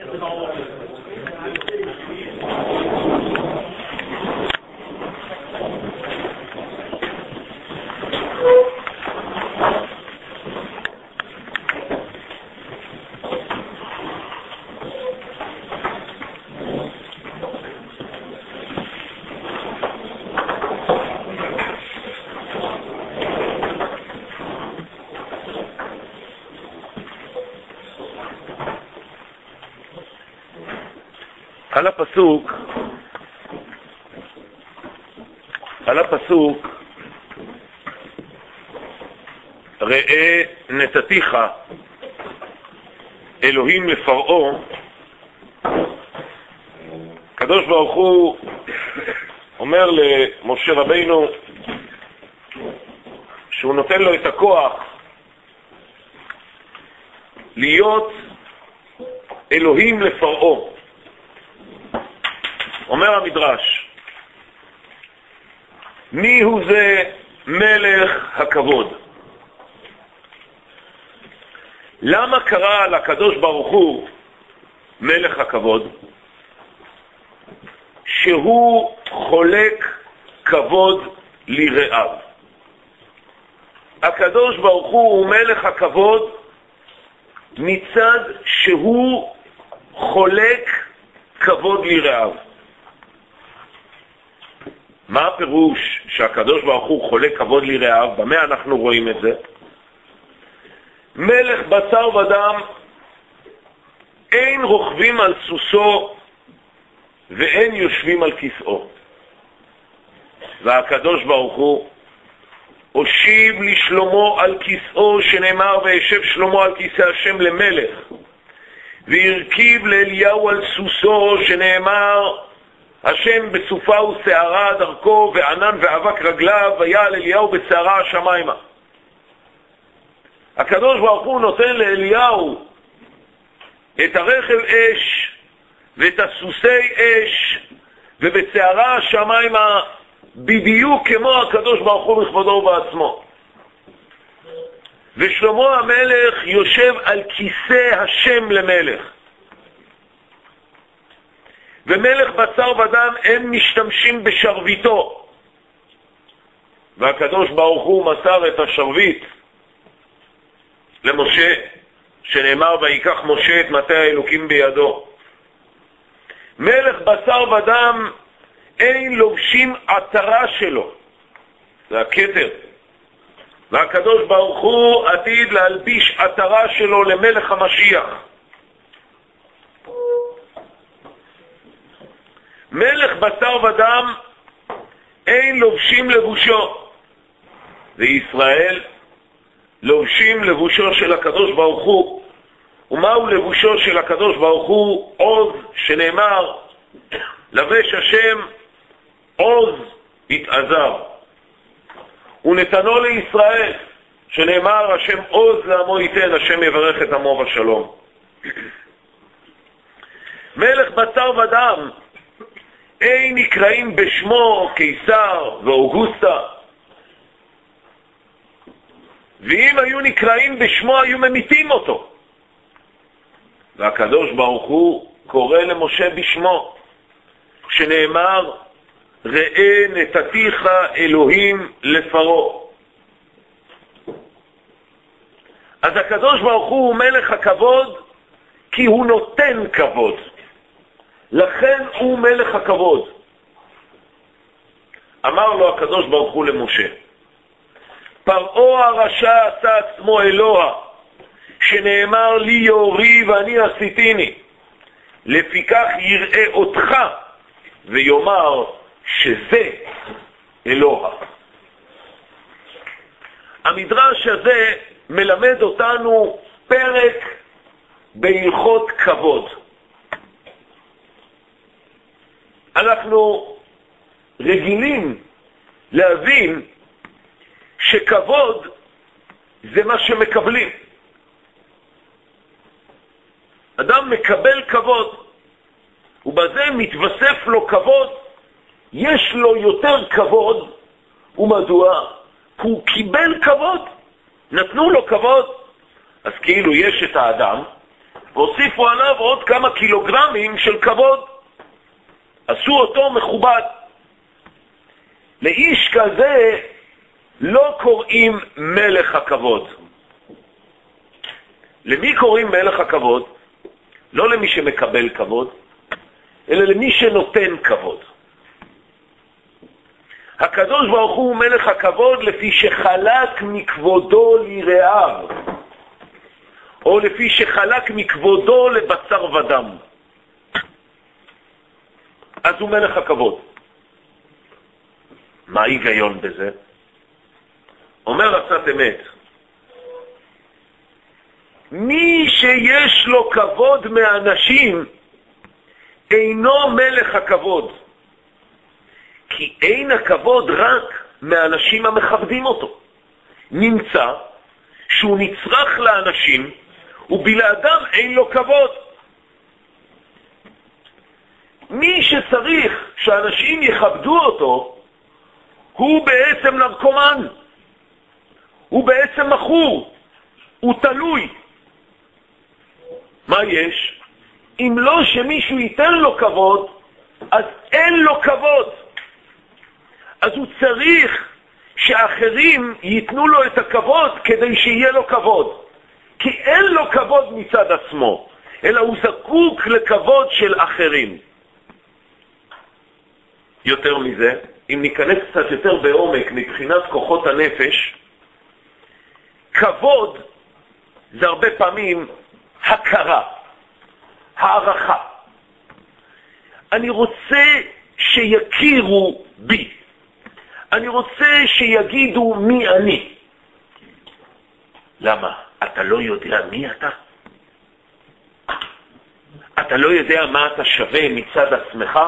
על הפסוק ראה נתתיך אלוהים לפרעה, הקדוש ברוך הוא אומר למשה רבינו שהוא נותן לו את הכוח להיות אלוהים לפרעה. אומר המדרש, מי הוא זה מלך הכבוד? למה קרא לקדוש ברוך הוא מלך הכבוד? שהוא חולק כבוד לרעיו. הקדוש ברוך הוא מלך הכבוד מצד שהוא חולק כבוד לרעיו. מה הפירוש שהקדוש ברוך הוא חולק כבוד לרעיו? במה אנחנו רואים את זה? מלך בשר ודם אין רוכבים על סוסו ואין יושבים על כיסאו. והקדוש ברוך הוא הושיב לשלמה על כיסאו, שנאמר וישב שלמה על כיסא השם למלך, והרכיב לאליהו על סוסו, שנאמר השם בסופה ושערה דרכו וענן ואבק רגליו, ויעל אליהו בשערה השמיימה. הקדוש ברוך הוא נותן לאליהו את הרכב אש ואת הסוסי אש ובשערה השמיימה, בדיוק כמו הקדוש ברוך הוא בכבודו ובעצמו. ושלמה המלך יושב על כיסא השם למלך. ומלך בשר ודם הם משתמשים בשרביטו, והקדוש ברוך הוא מסר את השרביט למשה, שנאמר ויקח משה את מטה האלוקים בידו. מלך בשר ודם אין לובשים עטרה שלו, זה הכתר, והקדוש ברוך הוא עתיד להלביש עטרה שלו למלך המשיח. מלך בשר ודם אין לובשים לבושו, וישראל לובשים לבושו של הקדוש ברוך הוא. ומהו לבושו של הקדוש ברוך הוא? עוז, שנאמר לבש השם עוז התעזר. ונתנו לישראל, שנאמר השם עוז לעמו ייתן, השם יברך את עמו בשלום. מלך בשר ודם אין נקראים בשמו קיסר ואוגוסטה, ואם היו נקראים בשמו היו ממיתים אותו. והקדוש ברוך הוא קורא למשה בשמו, שנאמר ראה נתתיך אלוהים לפרעה. אז הקדוש ברוך הוא מלך הכבוד כי הוא נותן כבוד, לכן הוא מלך הכבוד. אמר לו הקדוש ברוך הוא למשה, פרעה הרשע עשה עצמו אלוה, שנאמר לי יורי ואני עשיתיני, לפיכך יראה אותך ויאמר שזה אלוה. המדרש הזה מלמד אותנו פרק בהלכות כבוד. אנחנו רגילים להבין שכבוד זה מה שמקבלים. אדם מקבל כבוד, ובזה מתווסף לו כבוד, יש לו יותר כבוד. ומדוע? הוא קיבל כבוד, נתנו לו כבוד. אז כאילו יש את האדם, והוסיפו עליו עוד כמה קילוגרמים של כבוד. עשו אותו מכובד. לאיש כזה לא קוראים מלך הכבוד. למי קוראים מלך הכבוד? לא למי שמקבל כבוד, אלא למי שנותן כבוד. הקדוש ברוך הוא מלך הכבוד לפי שחלק מכבודו לרעיו, או לפי שחלק מכבודו לבשר ודם. אז הוא מלך הכבוד. מה ההיגיון בזה? אומר עצת אמת, מי שיש לו כבוד מאנשים אינו מלך הכבוד, כי אין הכבוד רק מאנשים המכבדים אותו. נמצא שהוא נצרך לאנשים ובלעדם אין לו כבוד. מי שצריך שאנשים יכבדו אותו הוא בעצם נרקומן, הוא בעצם מכור, הוא תלוי. מה יש? אם לא שמישהו ייתן לו כבוד, אז אין לו כבוד. אז הוא צריך שאחרים ייתנו לו את הכבוד כדי שיהיה לו כבוד. כי אין לו כבוד מצד עצמו, אלא הוא זקוק לכבוד של אחרים. יותר מזה, אם ניכנס קצת יותר בעומק מבחינת כוחות הנפש, כבוד זה הרבה פעמים הכרה, הערכה. אני רוצה שיכירו בי. אני רוצה שיגידו מי אני. למה? אתה לא יודע מי אתה? אתה לא יודע מה אתה שווה מצד עצמך?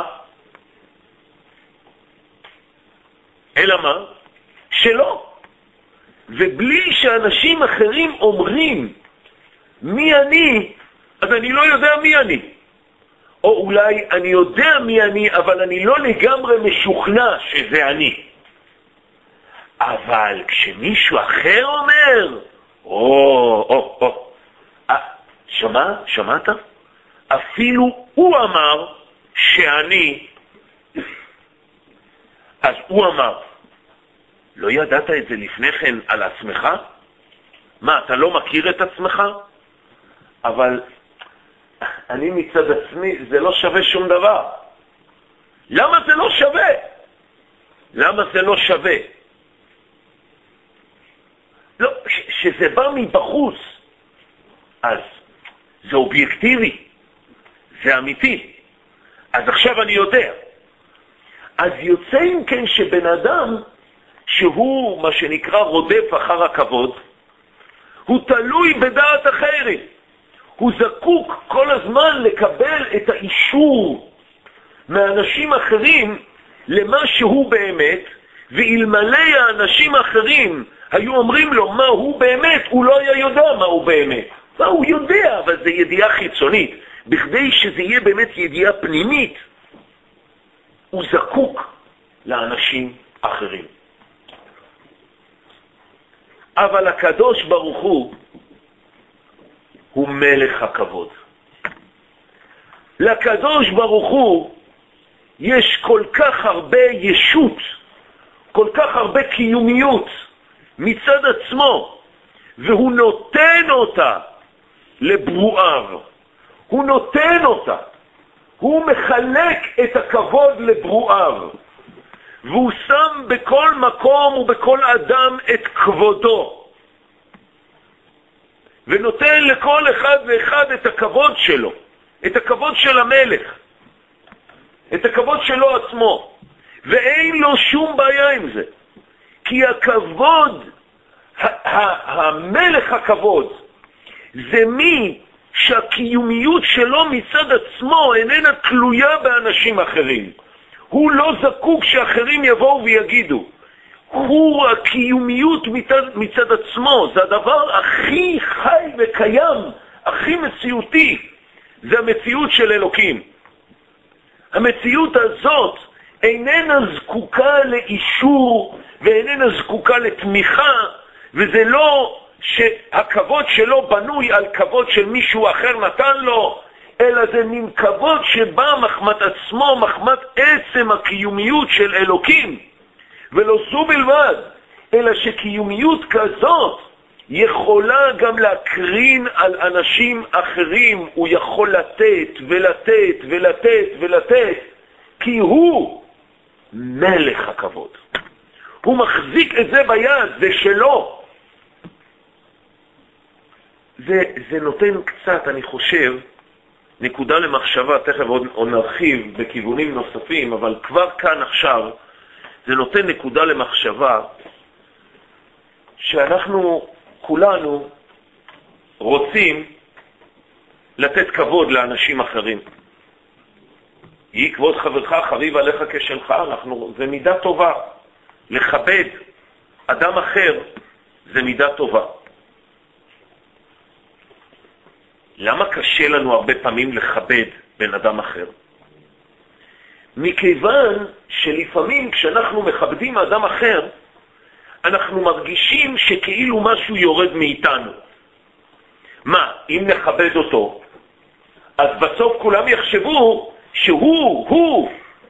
אלא מה? שלא. ובלי שאנשים אחרים אומרים מי אני, אז אני לא יודע מי אני. או אולי אני יודע מי אני, אבל אני לא לגמרי משוכנע שזה אני. אבל כשמישהו אחר אומר, שמעת? אפילו הוא אמר שאני, אז הוא אמר, לא ידעת את זה לפני כן על עצמך? מה, אתה לא מכיר את עצמך? אבל אני מצד עצמי, זה לא שווה שום דבר. למה זה לא שווה? למה זה לא שווה? לא, שזה בא מבחוץ, אז זה אובייקטיבי, זה אמיתי. אז עכשיו אני יודע. אז יוצא אם כן שבן אדם שהוא מה שנקרא רודף אחר הכבוד, הוא תלוי בדעת אחרים. הוא זקוק כל הזמן לקבל את האישור מאנשים אחרים למה שהוא באמת, ואלמלא האנשים האחרים היו אומרים לו מה הוא באמת, הוא לא היה יודע מה הוא באמת. מה הוא יודע, אבל זה ידיעה חיצונית. בכדי שזה יהיה באמת ידיעה פנימית, הוא זקוק לאנשים אחרים. אבל הקדוש ברוך הוא מלך הכבוד. לקדוש ברוך הוא יש כל כך הרבה ישות, כל כך הרבה קיומיות מצד עצמו, והוא נותן אותה לברואיו. הוא נותן אותה. הוא מחלק את הכבוד לברואיו. והוא שם בכל מקום ובכל אדם את כבודו. ונותן לכל אחד ואחד את הכבוד שלו. את הכבוד של המלך. את הכבוד שלו עצמו. ואין לו שום בעיה עם זה. כי הכבוד, המלך הכבוד, זה מי שהקיומיות שלו מצד עצמו איננה תלויה באנשים אחרים. הוא לא זקוק שאחרים יבואו ויגידו. הוא הקיומיות מצד עצמו. זה הדבר הכי חי וקיים, הכי מציאותי. זה המציאות של אלוקים. המציאות הזאת איננה זקוקה לאישור ואיננה זקוקה לתמיכה, וזה לא שהכבוד שלו בנוי על כבוד של מישהו אחר נתן לו, אלא זה מין כבוד שבא מחמת עצמו, מחמת עצם הקיומיות של אלוקים. ולא זו בלבד, אלא שקיומיות כזאת יכולה גם להקרין על אנשים אחרים. הוא יכול לתת ולתת ולתת ולתת, כי הוא מלך הכבוד. הוא מחזיק את זה ביד, זה שלו. זה נותן קצת, אני חושב, נקודה למחשבה, תכף עוד נרחיב בכיוונים נוספים, אבל כבר כאן עכשיו, זה נותן נקודה למחשבה, שאנחנו כולנו רוצים לתת כבוד לאנשים אחרים. יהי כבוד חברך חביב עליך כשלך, זה מידה טובה. לכבד אדם אחר זה מידה טובה. למה קשה לנו הרבה פעמים לכבד בן אדם אחר? מכיוון שלפעמים כשאנחנו מכבדים אדם אחר, אנחנו מרגישים שכאילו משהו יורד מאיתנו. מה, אם נכבד אותו, אז בסוף כולם יחשבו שהוא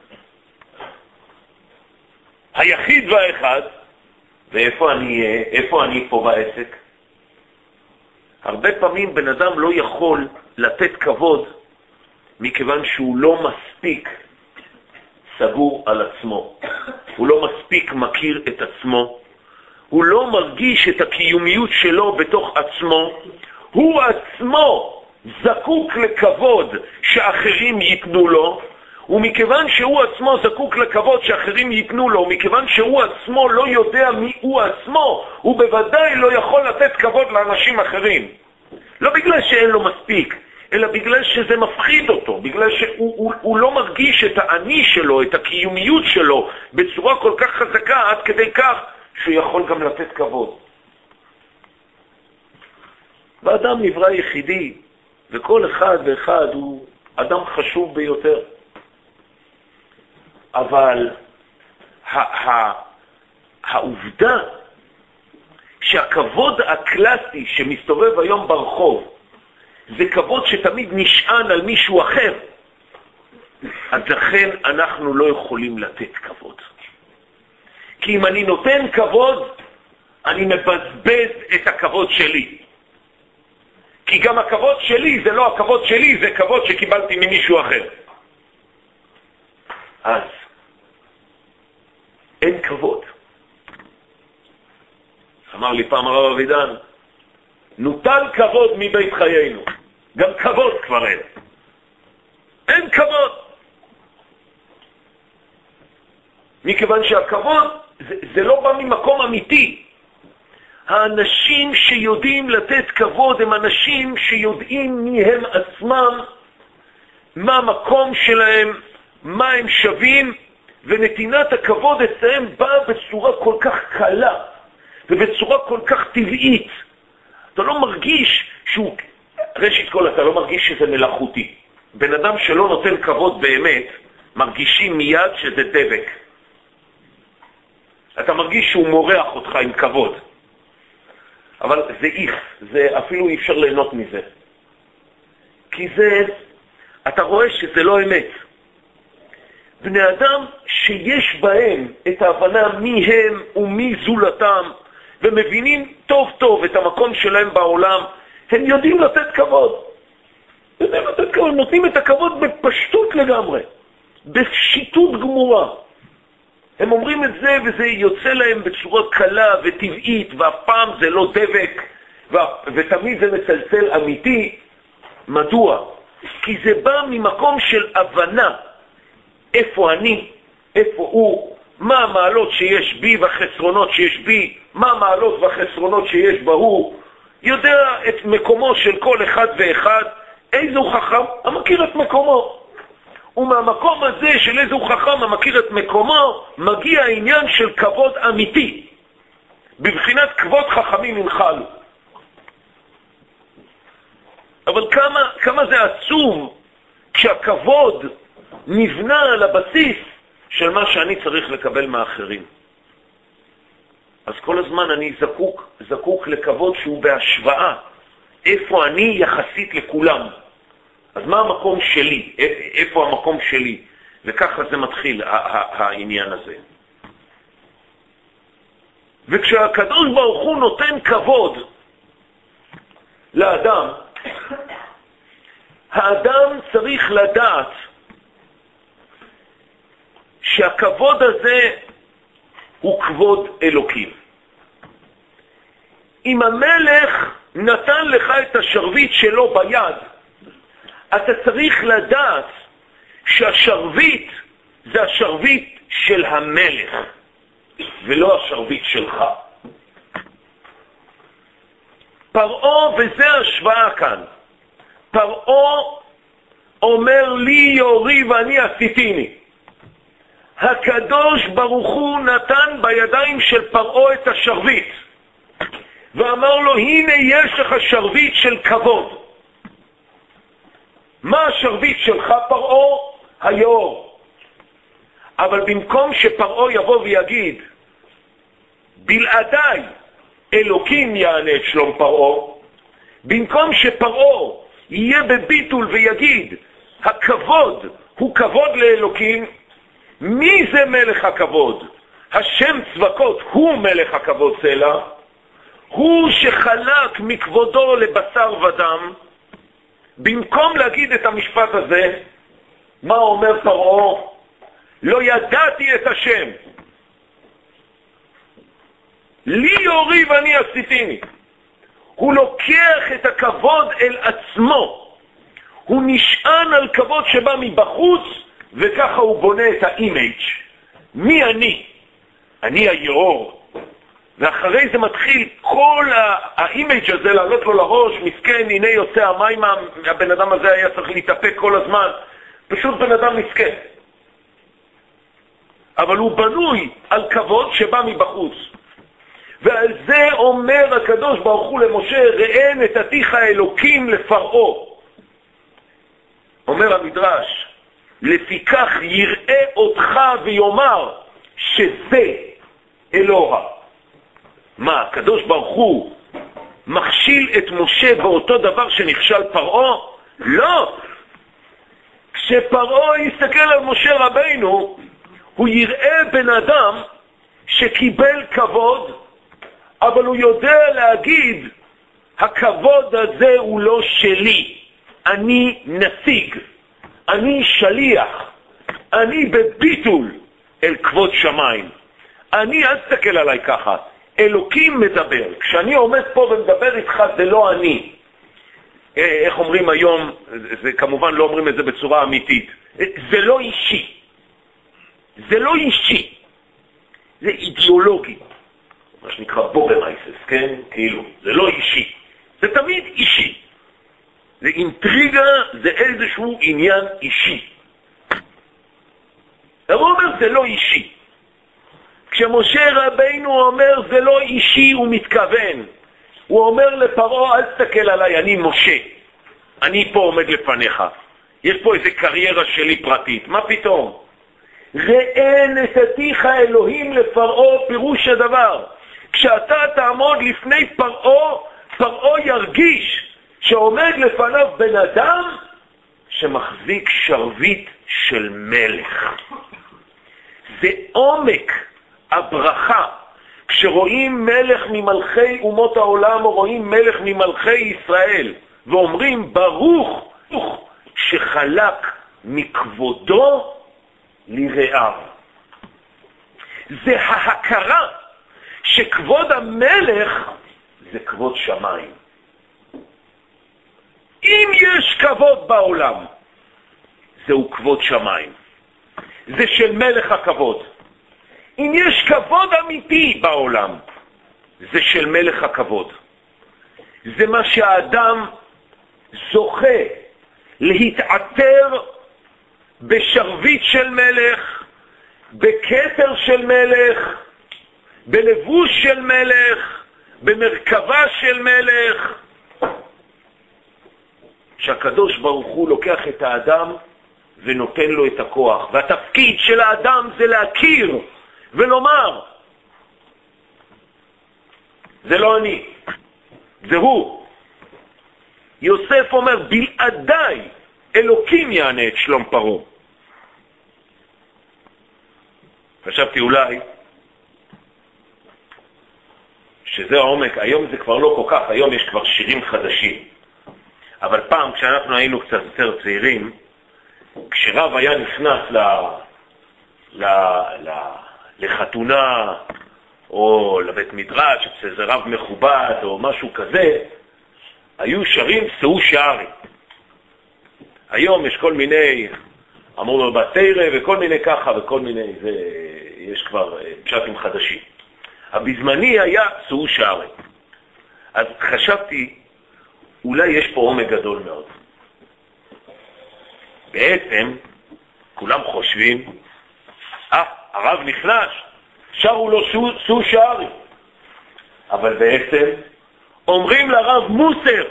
היחיד והאחד, ואיפה אני פה בעסק? הרבה פעמים בן אדם לא יכול לתת כבוד מכיוון שהוא לא מספיק סגור על עצמו. הוא לא מספיק מכיר את עצמו. הוא לא מרגיש את הקיומיות שלו בתוך עצמו. הוא עצמו זקוק לכבוד שאחרים ייתנו לו, ומכיוון שהוא עצמו זקוק לכבוד שאחרים ייתנו לו, מכיוון שהוא עצמו לא יודע מי הוא עצמו, הוא בוודאי לא יכול לתת כבוד לאנשים אחרים. לא בגלל שאין לו מספיק, אלא בגלל שזה מפחיד אותו, בגלל שהוא לא מרגיש את האני שלו, את הקיומיות שלו, בצורה כל כך חזקה, עד כדי כך שהוא יכול גם לתת כבוד. ואדם נברא יחידי, וכל אחד ואחד הוא אדם חשוב ביותר. אבל העובדה שהכבוד הקלאסי שמסתובב היום ברחוב זה כבוד שתמיד נשען על מישהו אחר, אז לכן אנחנו לא יכולים לתת כבוד. כי אם אני נותן כבוד, אני מבזבז את הכבוד שלי. כי גם הכבוד שלי זה לא הכבוד שלי, זה כבוד שקיבלתי ממישהו אחר. אז אין כבוד. אמר לי פעם הרב אבידן, נוטל כבוד מבית חיינו. גם כבוד כבר אין. אין כבוד. מכיוון שהכבוד זה לא בא ממקום אמיתי. האנשים שיודעים לתת כבוד הם אנשים שיודעים מי הם עצמם, מה המקום שלהם, מה הם שווים, ונתינת הכבוד אצלם באה בצורה כל כך קלה ובצורה כל כך טבעית. אתה לא מרגיש שהוא, ראשית כל אתה לא מרגיש שזה מלאכותי. בן אדם שלא נותן כבוד באמת, מרגישים מיד שזה דבק. אתה מרגיש שהוא מורח אותך עם כבוד. אבל זה זה אפילו אי אפשר ליהנות מזה. כי אתה רואה שזה לא אמת. בני אדם שיש בהם את ההבנה מי הם ומי זולתם, ומבינים טוב טוב את המקום שלהם בעולם, הם יודעים לתת כבוד. נותנים את הכבוד בפשטות לגמרי, בפשיטות גמורה. הם אומרים את זה וזה יוצא להם בצורה קלה וטבעית, ואף פעם זה לא דבק, ותמיד זה מצלצל אמיתי. מדוע? כי זה בא ממקום של הבנה איפה אני, איפה הוא, מה המעלות שיש בי והחסרונות שיש בי, מה המעלות והחסרונות שיש בהוא, יודע את מקומו של כל אחד ואחד. איזו חכם המכיר את מקומו, ומהמקום הזה של איזו חכם המכיר את מקומו מגיע העניין של כבוד אמיתי, בבחינת כבוד חכמים ינחלו. אבל כמה זה עצוב כשהכבוד נבנה על הבסיס של מה שאני צריך לקבל מאחרים. אז כל הזמן אני זקוק לכבוד שהוא בהשוואה. איפה אני יחסית לכולם? אז מה המקום שלי? איפה המקום שלי? וככה זה מתחיל העניין הזה. וכשהקדוש ברוך הוא נותן כבוד לאדם, האדם צריך לדעת שהכבוד הזה הוא כבוד אלוקים. אם המלך נתן לך את השרביט שלו ביד, אתה צריך לדעת שהשרביט זה השרביט של המלך ולא השרביט שלך. פרעה, וזה השוואה כאן, פרעה אומר לי יורי ואני עשיתיני. הקדוש ברוך הוא נתן בידיים של פרעה את השרביט ואמר לו, הנה יש לך שרביט של כבוד. מה השרביט שלך פרעה? היאור. אבל במקום שפרעה יבוא ויגיד, בלעדיי אלוקים יענה את שלום פרעה, במקום שפרעה יהיה בביטול ויגיד, הכבוד הוא כבוד לאלוקים, מי זה מלך הכבוד? השם צבקות הוא מלך הכבוד סלע, הוא שחלק מכבודו לבשר ודם. במקום להגיד את המשפט הזה, מה אומר פרעה? לא ידעתי את השם, לי יורי ואני עשיתיני. הוא לוקח את הכבוד אל עצמו, הוא נשען על כבוד שבא מבחוץ, וככה הוא בונה את האימייג'. מי אני? אני היאור. ואחרי זה מתחיל כל האימייג' הזה לעלות לו לראש, מסכן, הנה יוצא המים, הבן אדם הזה היה צריך להתאפק כל הזמן, פשוט בן אדם מסכן. אבל הוא בנוי על כבוד שבא מבחוץ. ועל זה אומר הקדוש ברוך הוא למשה, ראה נתתיך אלוקים לפרעה. אומר המדרש, לפיכך יראה אותך ויאמר שזה אלוה. מה, הקדוש ברוך הוא מכשיל את משה באותו דבר שנכשל פרעה? לא. כשפרעה יסתכל על משה רבינו, הוא יראה בן אדם שקיבל כבוד, אבל הוא יודע להגיד, הכבוד הזה הוא לא שלי, אני נציג, אני שליח, אני בביטול אל כבוד שמיים. אני, אל תסתכל עליי ככה, אלוקים מדבר. כשאני עומד פה ומדבר איתך, זה לא אני. איך אומרים היום, זה כמובן לא אומרים את זה בצורה אמיתית, זה לא אישי. זה לא אישי, זה אידיאולוגי, מה שנקרא בוגרמייסס, כן? כאילו, זה לא אישי, זה תמיד אישי. זה אינטריגה, זה איזשהו עניין אישי. הוא אומר, זה לא אישי. כשמשה רבינו אומר, זה לא אישי, הוא מתכוון. הוא אומר לפרעה, אל תסתכל עליי, אני משה. אני פה עומד לפניך. יש פה איזה קריירה שלי פרטית. מה פתאום? ראה נתתיך אלוהים לפרעה, פירוש הדבר. כשאתה תעמוד לפני פרעה, פרעה ירגיש שעומד לפניו בן אדם שמחזיק שרביט של מלך. זה עומק הברכה. כשרואים מלך ממלכי אומות העולם, או רואים מלך ממלכי ישראל, ואומרים ברוך שחלק מכבודו לרעיו. זה ההכרה שכבוד המלך זה כבוד שמיים. אם יש כבוד בעולם, זהו כבוד שמיים. זה של מלך הכבוד. אם יש כבוד אמיתי בעולם, זה של מלך הכבוד. זה מה שהאדם זוכה להתעטר בשרביט של מלך, בכתר של מלך, בלבוש של מלך, במרכבה של מלך. שהקדוש ברוך הוא לוקח את האדם ונותן לו את הכוח. והתפקיד של האדם זה להכיר ולומר, זה לא אני, זה הוא. יוסף אומר, בלעדיי אלוקים יענה את שלום פרעה. חשבתי אולי שזה העומק, היום זה כבר לא כל כך, היום יש כבר שירים חדשים. אבל פעם כשאנחנו היינו קצת יותר צעירים, כשרב היה נכנס לחתונה או לבית מדרש, שזה רב מכובד או משהו כזה, היו שרים שאו שערי. היום יש כל מיני, אמרו לו בתירה וכל מיני ככה וכל מיני, יש כבר פשטים חדשים. אבל בזמני היה שאו שערי. אז חשבתי, אולי יש פה עומק גדול מאוד. בעצם, כולם חושבים, הרב נכנס, שרו לו שאו שערי. אבל בעצם, אומרים לרב מוסר.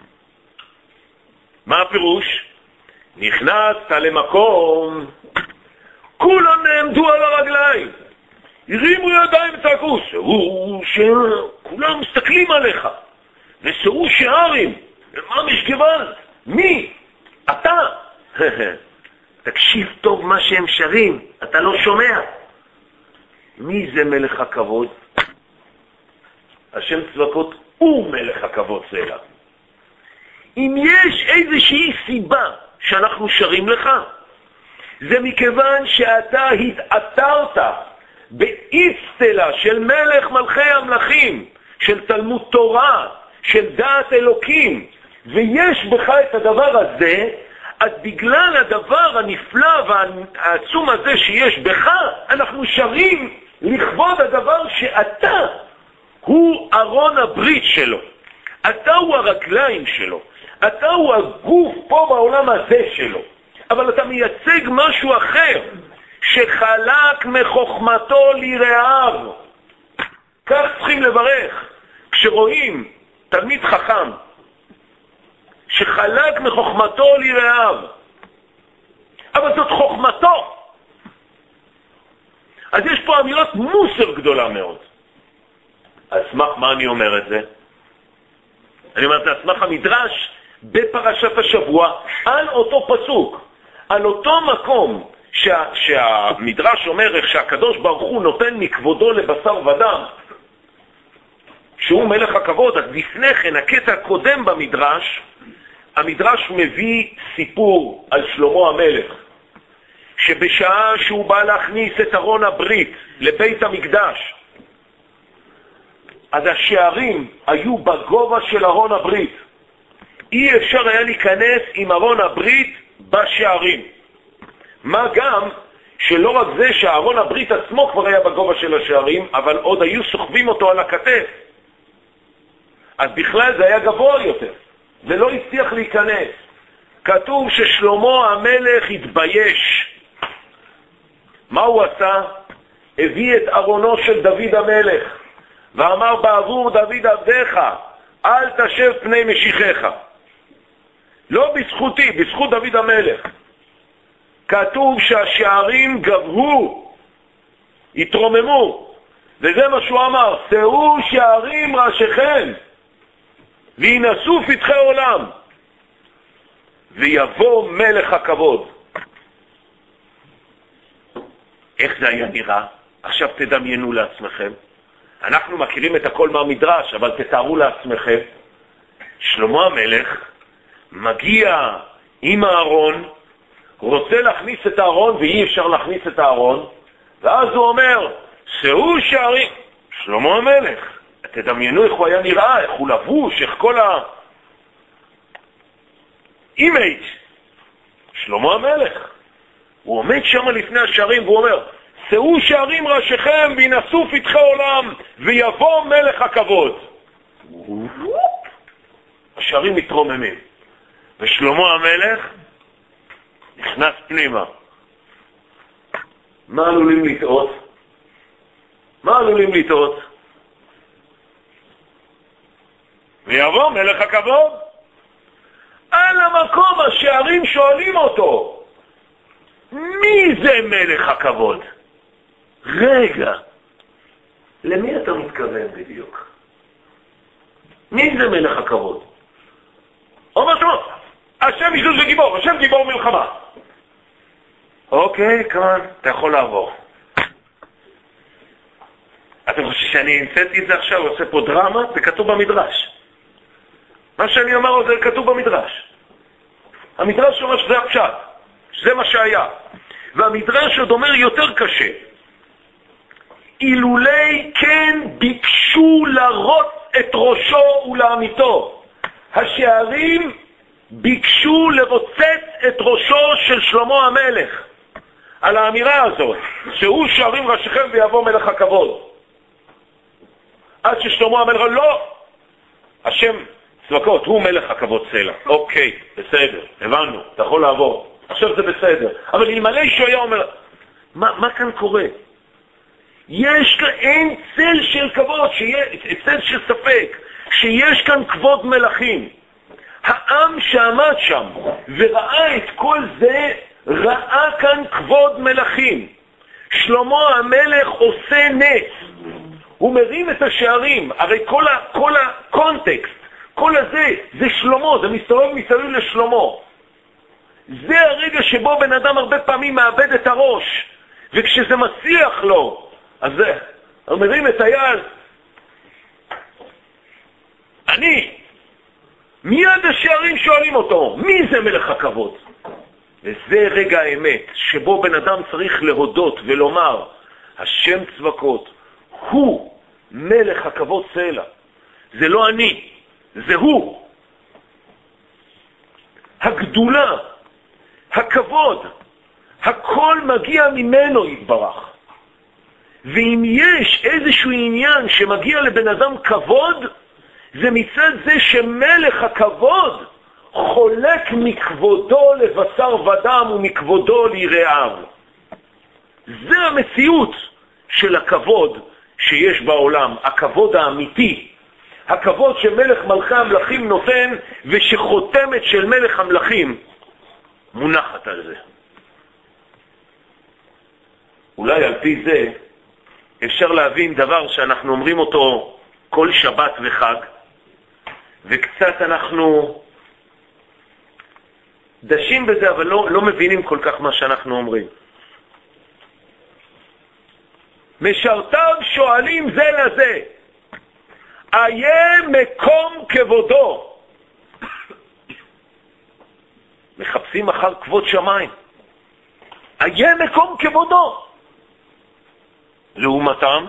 מה הפירוש? נכנסת למקום, כולם נעמדו על הרגליים, הרימו ידיים וצעקו, שאו שערי, כולם מסתכלים עליך, ושאו שערים, מה משגבל? מי? אתה? תקשיב טוב מה שהם שרים, אתה לא שומע. מי זה מלך הכבוד? השם צבקות הוא מלך הכבוד סלע. אם יש איזושהי סיבה שאנחנו שרים לך, זה מכיוון שאתה התעטרת באצטלה של מלך מלכי המלכים, של תלמוד תורה, של דעת אלוקים, ויש בך את הדבר הזה, אז בגלל הדבר הנפלא והעצום הזה שיש בך, אנחנו שרים לכבוד הדבר שאתה הוא ארון הברית שלו. אתה הוא הרגליים שלו. אתה הוא הגוף פה בעולם הזה שלו. אבל אתה מייצג משהו אחר, שחלק מחוכמתו ליראיו. כך צריכים לברך. כשרואים תלמיד חכם, שחלק מחוכמתו ליראיו, אבל זאת חוכמתו. אז יש פה אמירת מוסר גדולה מאוד. על סמך מה אני אומר את זה? אני אומר את זה על סמך המדרש בפרשת השבוע, על אותו פסוק, על אותו מקום שהמדרש אומר איך שהקדוש ברוך הוא נותן מכבודו לבשר ודם, שהוא מלך הכבוד. אז לפני כן, הקטע הקודם במדרש, המדרש מביא סיפור על שלמה המלך, שבשעה שהוא בא להכניס את ארון הברית לבית המקדש, אז השערים היו בגובה של ארון הברית. אי אפשר היה להיכנס עם ארון הברית בשערים. מה גם שלא רק זה שהארון הברית עצמו כבר היה בגובה של השערים, אבל עוד היו סוחבים אותו על הכתף. אז בכלל זה היה גבוה יותר, ולא הצליח להיכנס. כתוב ששלמה המלך התבייש. מה הוא עשה? הביא את ארונו של דוד המלך, ואמר בעבור דוד עבדך, אל תשב פני משיחך. לא בזכותי, בזכות דוד המלך. כתוב שהשערים גבהו, התרוממו, וזה מה שהוא אמר, שאו שערים ראשיכם, וינסו פתחי עולם, ויבוא מלך הכבוד. איך זה היה נראה? עכשיו תדמיינו לעצמכם. אנחנו מכירים את הכל מהמדרש, אבל תתארו לעצמכם, שלמה המלך מגיע עם הארון, רוצה להכניס את הארון ואי אפשר להכניס את הארון, ואז הוא אומר, שאו שערים. שלמה המלך, תדמיינו איך הוא היה נראה, איך הוא לבוש, איך כל האימייג'. שלמה המלך, הוא עומד שם לפני השערים והוא אומר, שאו שערים ראשיכם וינסו פתחי עולם, ויבוא מלך הכבוד. השערים מתרוממים, ושלמה המלך נכנס פנימה. מה עלולים לטעות? מה עלולים לטעות? ויבוא מלך הכבוד. על המקום השערים שואלים אותו, מי זה מלך הכבוד? רגע, למי אתה מתכוון בדיוק? מי זה מלך הכבוד? אומר שמו, השם ישלוש וגיבור, השם גיבור מלחמה. אוקיי, כאן, אתה יכול לעבור. אתם חושבים שאני המצאתי את זה עכשיו, עושה פה דרמה? זה כתוב במדרש. מה שאני אומר זה כתוב במדרש. המדרש אומר שזה הפשט, שזה מה שהיה. והמדרש עוד אומר יותר קשה. אילולי כן ביקשו לרוץ את ראשו ולעמיתו. השערים ביקשו לרוצץ את ראשו של שלמה המלך. על האמירה הזאת, שהוא שערים ראשיכם ויבוא מלך הכבוד. עד ששלמה המלך, לא, השם צבקות, הוא מלך הכבוד סלע. אוקיי, בסדר, הבנו, אתה יכול לעבור. עכשיו זה בסדר. אבל אלמלא שהוא היה אומר, מה כאן קורה? יש כאן, אין צל של כבוד, צל של ספק, שיש כאן כבוד מלכים. העם שעמד שם וראה את כל זה, ראה כאן כבוד מלכים. שלמה המלך עושה נס. הוא מרים את השערים. הרי כל הקונטקסט, כל הזה, זה שלמה, זה מסתובב מסביב לשלמה. זה הרגע שבו בן אדם הרבה פעמים מאבד את הראש. וכשזה מצליח לו, אז הוא מרים את היד. מיד השערים שואלים אותו, מי זה מלך הכבוד? וזה רגע האמת, שבו בן אדם צריך להודות ולומר, השם צבקות, הוא מלך הכבוד סלע. זה לא אני, זה הוא. הגדולה, הכבוד, הכל מגיע ממנו יתברך. ואם יש איזשהו עניין שמגיע לבן אדם כבוד, זה מצד זה שמלך הכבוד חולק מכבודו לבשר ודם ומכבודו ליראיו. זה המציאות של הכבוד שיש בעולם, הכבוד האמיתי, הכבוד שמלך מלכי המלכים נותן ושחותמת של מלך המלכים מונחת על זה. אולי על פי זה אפשר להבין דבר שאנחנו אומרים אותו כל שבת וחג, וקצת אנחנו דשים בזה, אבל לא מבינים כל כך מה שאנחנו אומרים. משרתיו שואלים זה לזה, איה מקום כבודו. מחפשים אחר כבוד שמיים. איה מקום כבודו. לעומתם,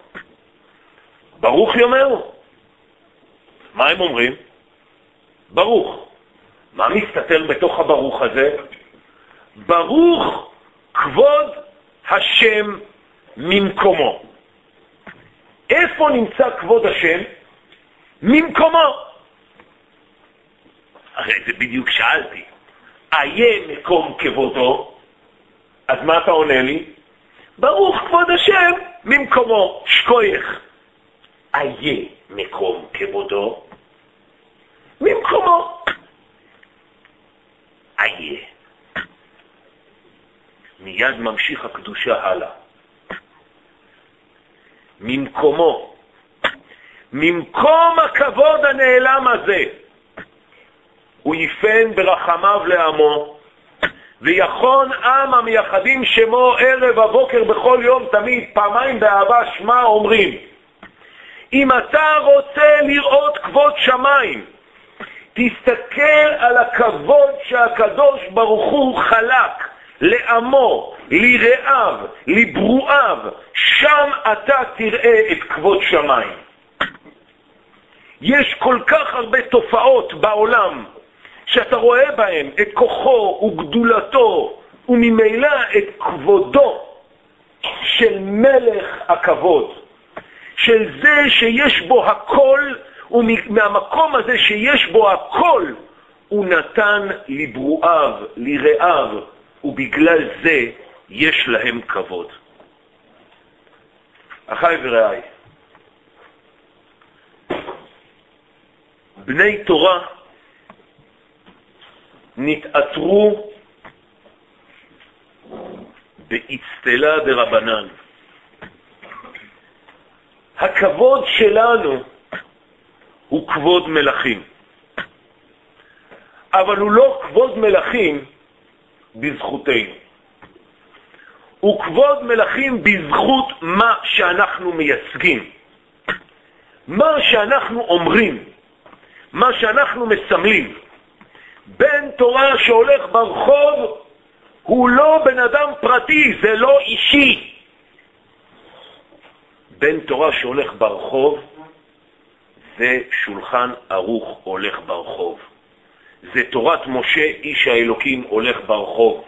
ברוך יאמרו. מה הם אומרים? ברוך. מה מסתתר בתוך הברוך הזה? ברוך כבוד השם ממקומו. איפה נמצא כבוד השם? ממקומו. הרי זה בדיוק שאלתי. איה מקום כבודו? אז מה אתה עונה לי? ברוך כבוד השם ממקומו. שכוייך. איה מקום כבודו? ממקומו. איה. מיד ממשיך הקדושה הלאה. ממקומו. ממקום הכבוד הנעלם הזה. הוא יפן ברחמיו לעמו, ויכון עם המייחדים שמו ערב הבוקר בכל יום תמיד, פעמיים באהבה שמה אומרים, אם אתה רוצה לראות כבוד שמיים, תסתכל על הכבוד שהקדוש ברוך הוא חלק לעמו, ליראיו, לברואיו, שם אתה תראה את כבוד שמיים. יש כל כך הרבה תופעות בעולם שאתה רואה בהם את כוחו וגדולתו וממילא את כבודו של מלך הכבוד, של זה שיש בו הכל, ומהמקום הזה שיש בו הכל הוא נתן לברואיו, ליראיו, ובגלל זה יש להם כבוד. אחי ורעי, בני תורה נתעטרו באצטלה דרבנן. הכבוד שלנו הוא כבוד מלכים. אבל הוא לא כבוד מלכים בזכותנו. הוא כבוד מלכים בזכות מה שאנחנו מייצגים. מה שאנחנו אומרים, מה שאנחנו מסמלים. בן תורה שהולך ברחוב הוא לא בן אדם פרטי, זה לא אישי. בן תורה שהולך ברחוב זה שולחן ערוך הולך ברחוב. זה תורת משה איש האלוקים הולך ברחוב.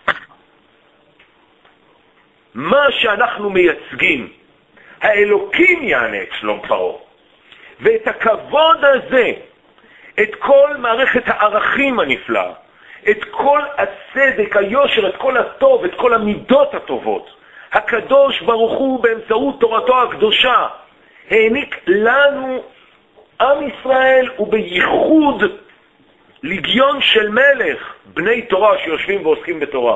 מה שאנחנו מייצגים, האלוקים יענה את שלום פרעה. ואת הכבוד הזה, את כל מערכת הערכים הנפלאה, את כל הצדק, היושר, את כל הטוב, את כל המידות הטובות, הקדוש ברוך הוא באמצעות תורתו הקדושה העניק לנו עם ישראל, ובייחוד לגיון של מלך, בני תורה שיושבים ועוסקים בתורה.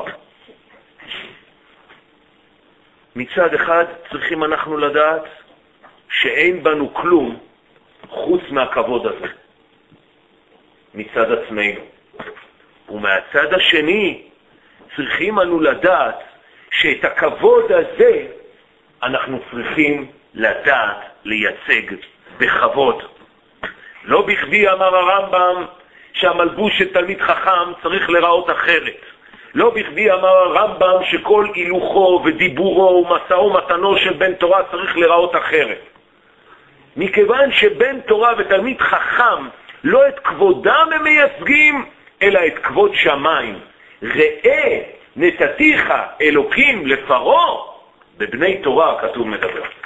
מצד אחד צריכים אנחנו לדעת שאין בנו כלום חוץ מהכבוד הזה מצד עצמנו. ומהצד השני צריכים אנו לדעת שאת הכבוד הזה אנחנו צריכים לדעת לייצג בכבוד. לא בכדי אמר הרמב"ם שהמלבוש של תלמיד חכם צריך לראות אחרת. לא בכדי אמר הרמב"ם שכל הילוכו ודיבורו ומשאו ומתנו של בן תורה צריך לראות אחרת. מכיוון שבן תורה ותלמיד חכם לא את כבודם הם מייצגים, אלא את כבוד שמיים. ראה נתתיך אלוקים לפרעה, בבני תורה כתוב מדבר.